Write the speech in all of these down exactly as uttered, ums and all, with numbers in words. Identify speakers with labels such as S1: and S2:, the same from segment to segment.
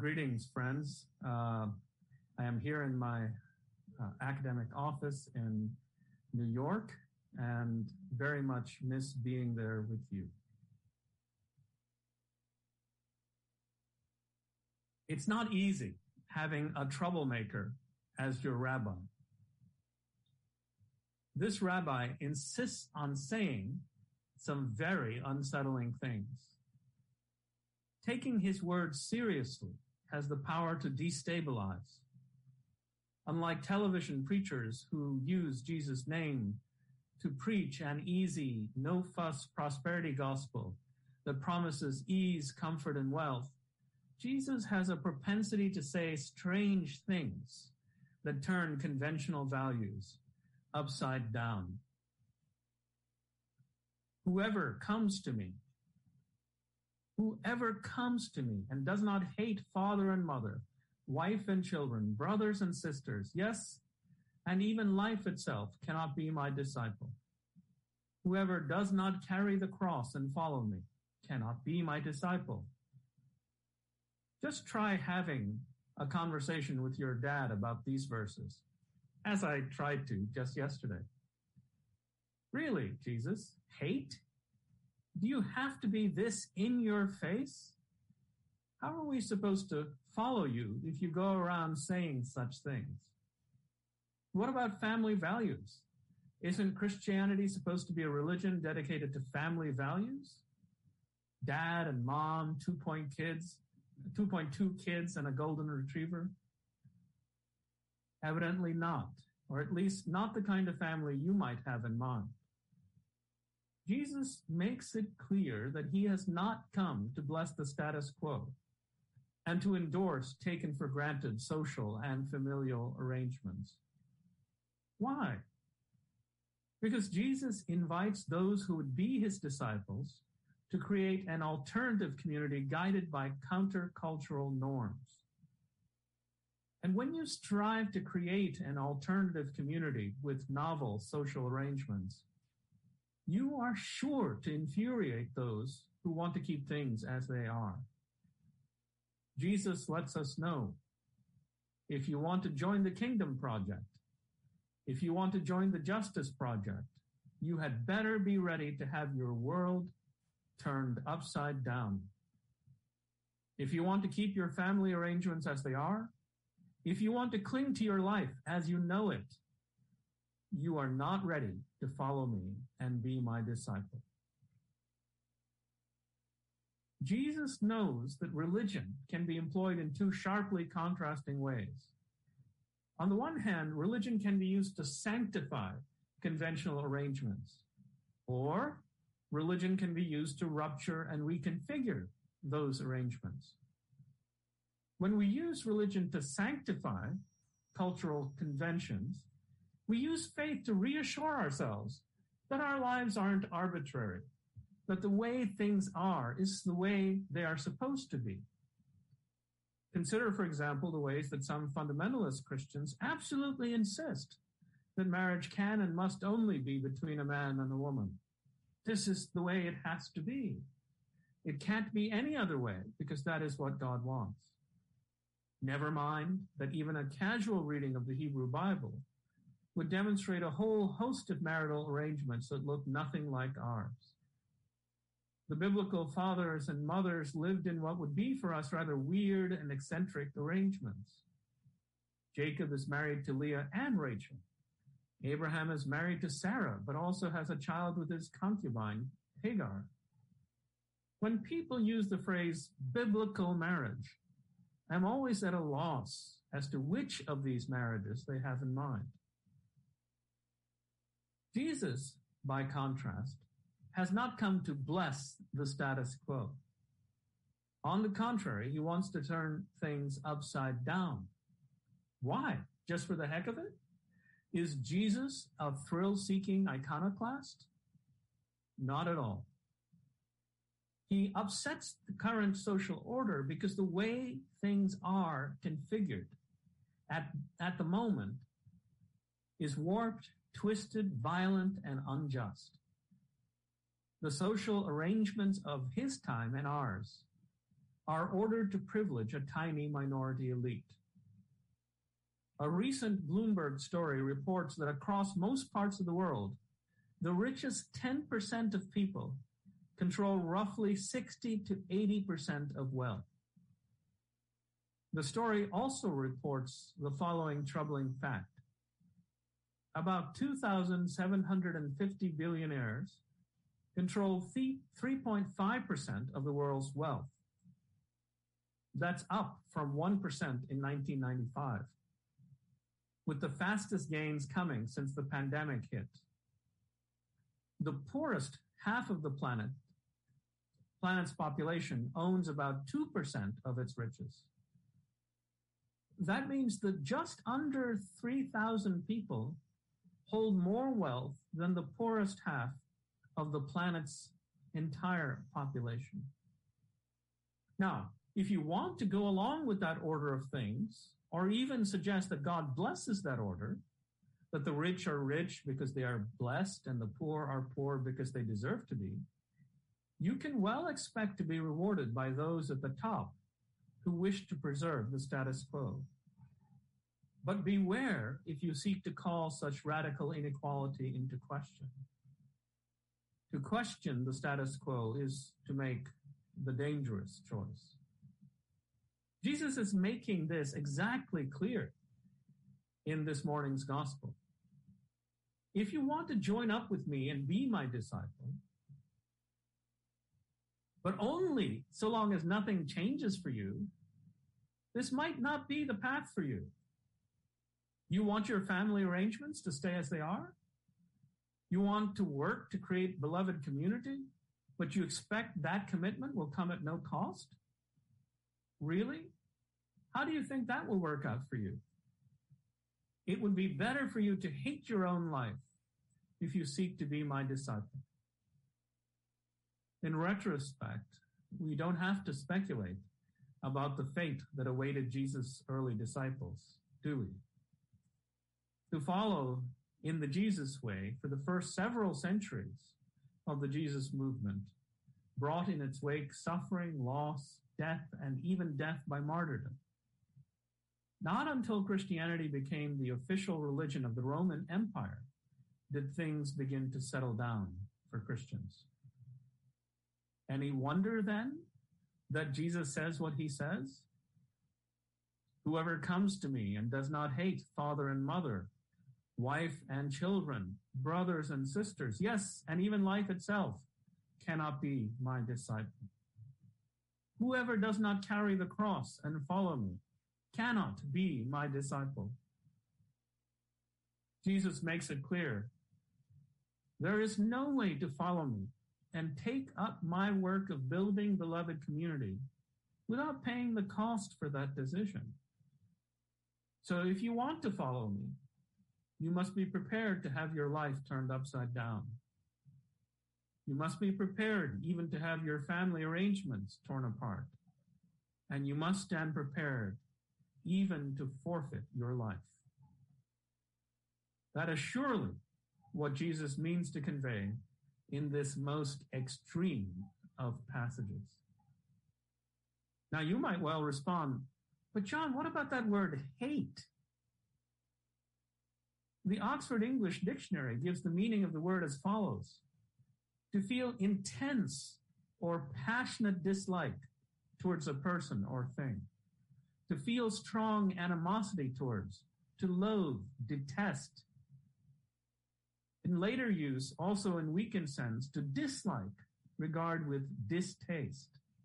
S1: Greetings, friends. Uh, I am here in my uh, academic office in New York and very much miss being there with you. It's not easy having a troublemaker as your rabbi. This rabbi insists on saying some very unsettling things. Taking his words seriously has the power to destabilize. Unlike television preachers who use Jesus' name to preach an easy, no-fuss prosperity gospel that promises ease, comfort, and wealth, Jesus has a propensity to say strange things that turn conventional values upside down. Whoever comes to me, Whoever comes to me and does not hate father and mother, wife and children, brothers and sisters, yes, and even life itself cannot be my disciple. Whoever does not carry the cross and follow me cannot be my disciple. Just try having a conversation with your dad about these verses, as I tried to just yesterday. Really, Jesus, hate? Do you have to be this in your face? How are we supposed to follow you if you go around saying such things? What about family values? Isn't Christianity supposed to be a religion dedicated to family values? Dad and mom, two point kids, two point two kids and a golden retriever? Evidently not, or at least not the kind of family you might have in mind. Jesus makes it clear that he has not come to bless the status quo and to endorse taken for granted social and familial arrangements. Why? Because Jesus invites those who would be his disciples to create an alternative community guided by countercultural norms. And when you strive to create an alternative community with novel social arrangements, you are sure to infuriate those who want to keep things as they are. Jesus lets us know, if you want to join the Kingdom Project, if you want to join the Justice Project, you had better be ready to have your world turned upside down. If you want to keep your family arrangements as they are, if you want to cling to your life as you know it, you are not ready to follow me and be my disciple. Jesus knows that religion can be employed in two sharply contrasting ways. On the one hand, religion can be used to sanctify conventional arrangements, or religion can be used to rupture and reconfigure those arrangements. When we use religion to sanctify cultural conventions, we use faith to reassure ourselves that our lives aren't arbitrary, that the way things are is the way they are supposed to be. Consider, for example, the ways that some fundamentalist Christians absolutely insist that marriage can and must only be between a man and a woman. This is the way it has to be. It can't be any other way because that is what God wants. Never mind that even a casual reading of the Hebrew Bible would demonstrate a whole host of marital arrangements that look nothing like ours. The biblical fathers and mothers lived in what would be for us rather weird and eccentric arrangements. Jacob is married to Leah and Rachel. Abraham is married to Sarah, but also has a child with his concubine, Hagar. When people use the phrase biblical marriage, I'm always at a loss as to which of these marriages they have in mind. Jesus, by contrast, has not come to bless the status quo. On the contrary, he wants to turn things upside down. Why? Just for the heck of it? Is Jesus a thrill-seeking iconoclast? Not at all. He upsets the current social order because the way things are configured at, at the moment is warped, twisted, violent, and unjust. The social arrangements of his time and ours are ordered to privilege a tiny minority elite. A recent Bloomberg story reports that across most parts of the world, the richest ten percent of people control roughly sixty to eighty percent of wealth. The story also reports the following troubling fact. About two thousand seven hundred fifty billionaires control three point five percent of the world's wealth. That's up from one percent in nineteen ninety-five, with the fastest gains coming since the pandemic hit. The poorest half of the planet, planet's population owns about two percent of its riches. That means that just under three thousand people hold more wealth than the poorest half of the planet's entire population. Now, if you want to go along with that order of things, or even suggest that God blesses that order, that the rich are rich because they are blessed and the poor are poor because they deserve to be, you can well expect to be rewarded by those at the top who wish to preserve the status quo. But beware if you seek to call such radical inequality into question. To question the status quo is to make the dangerous choice. Jesus is making this exactly clear in this morning's gospel. If you want to join up with me and be my disciple, but only so long as nothing changes for you, this might not be the path for you. You want your family arrangements to stay as they are? You want to work to create beloved community, but you expect that commitment will come at no cost? Really? How do you think that will work out for you? It would be better for you to hate your own life if you seek to be my disciple. In retrospect, we don't have to speculate about the fate that awaited Jesus' early disciples, do we? To follow in the Jesus way for the first several centuries of the Jesus movement brought in its wake suffering, loss, death, and even death by martyrdom. Not until Christianity became the official religion of the Roman Empire did things begin to settle down for Christians. Any wonder then that Jesus says what he says? Whoever comes to me and does not hate father and mother, wife and children, brothers and sisters, yes, and even life itself, cannot be my disciple. Whoever does not carry the cross and follow me cannot be my disciple. Jesus makes it clear, there is no way to follow me and take up my work of building beloved community without paying the cost for that decision. So if you want to follow me, you must be prepared to have your life turned upside down. You must be prepared even to have your family arrangements torn apart. And you must stand prepared even to forfeit your life. That is surely what Jesus means to convey in this most extreme of passages. Now you might well respond, but John, what about that word hate? The Oxford English Dictionary gives the meaning of the word as follows: to feel intense or passionate dislike towards a person or thing, to feel strong animosity towards, to loathe, detest. In later use, also in weakened sense, to dislike, regard with distaste.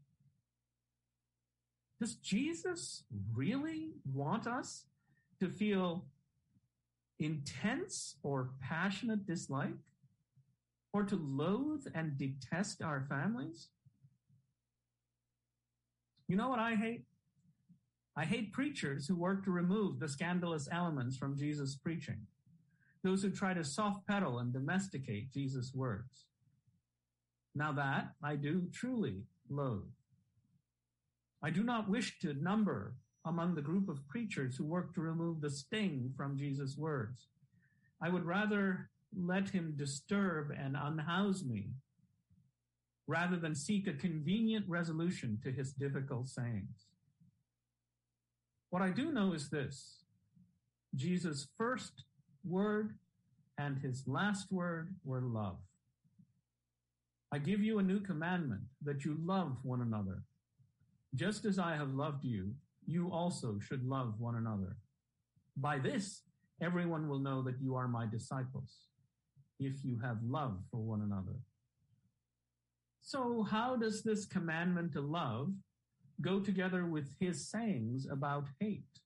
S1: Does Jesus really want us to feel intense or passionate dislike, or to loathe and detest our families? You know what I hate? I hate preachers who work to remove the scandalous elements from Jesus' preaching, those who try to soft pedal and domesticate Jesus' words. Now that I do truly loathe. I do not wish to number among the group of preachers who work to remove the sting from Jesus' words. I would rather let him disturb and unhouse me rather than seek a convenient resolution to his difficult sayings. What I do know is this: Jesus' first word and his last word were love. I give you a new commandment, that you love one another. Just as I have loved you, you also should love one another. By this, everyone will know that you are my disciples, if you have love for one another. So how does this commandment to love go together with his sayings about hate?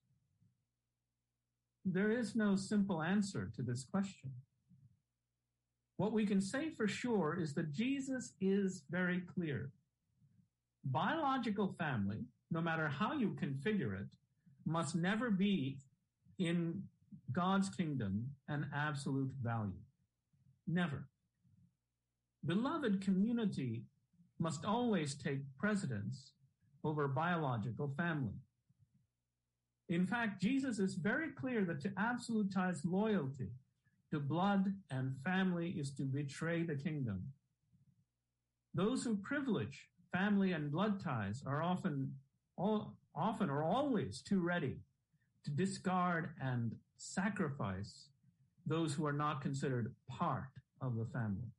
S1: There is no simple answer to this question. What we can say for sure is that Jesus is very clear. Biological family, no matter how you configure it, must never be in God's kingdom an absolute value. Never. Beloved community must always take precedence over biological family. In fact, Jesus is very clear that to absolutize loyalty to blood and family is to betray the kingdom. Those who privilege family and blood ties are often, all, often or always too ready to discard and sacrifice those who are not considered part of the family.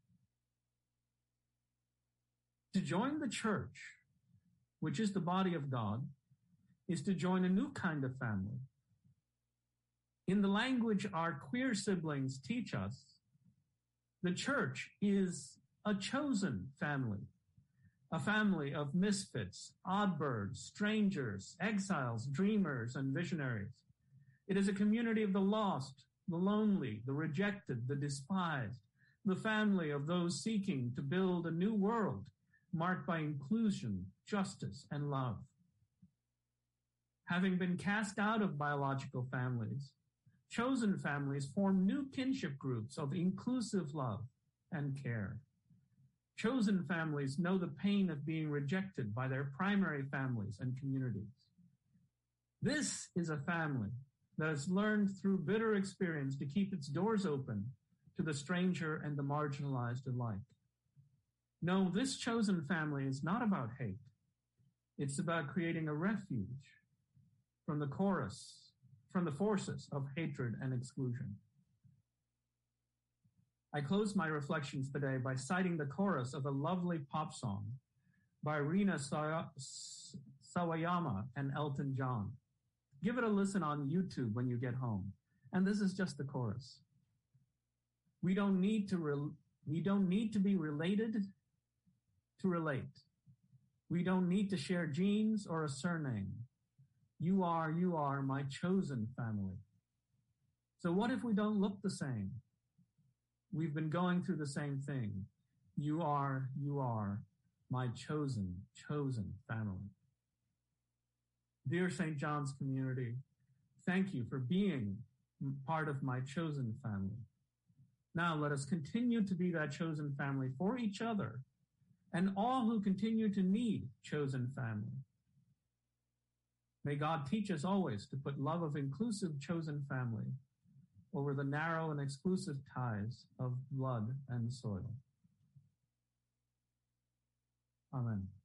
S1: To join the church, which is the body of God, is to join a new kind of family. In the language our queer siblings teach us, the church is a chosen family, a family of misfits, oddbirds, strangers, exiles, dreamers, and visionaries. It is a community of the lost, the lonely, the rejected, the despised, the family of those seeking to build a new world marked by inclusion, justice, and love. Having been cast out of biological families, chosen families form new kinship groups of inclusive love and care. Chosen families know the pain of being rejected by their primary families and communities. This is a family that has learned through bitter experience to keep its doors open to the stranger and the marginalized alike. No, this chosen family is not about hate. It's about creating a refuge from the chorus, from the forces of hatred and exclusion. I close my reflections today by citing the chorus of a lovely pop song by Rina Sawayama and Elton John. Give it a listen on YouTube when you get home. And this is just the chorus. We don't need to re- we don't need to be related to relate. We don't need to share genes or a surname. You are, you are my chosen family. So what if we don't look the same? We've been going through the same thing. You are, you are my chosen, chosen family. Dear Saint John's community, thank you for being part of my chosen family. Now let us continue to be that chosen family for each other and all who continue to need chosen family. May God teach us always to put love of inclusive chosen family over the narrow and exclusive ties of blood and soil. Amen.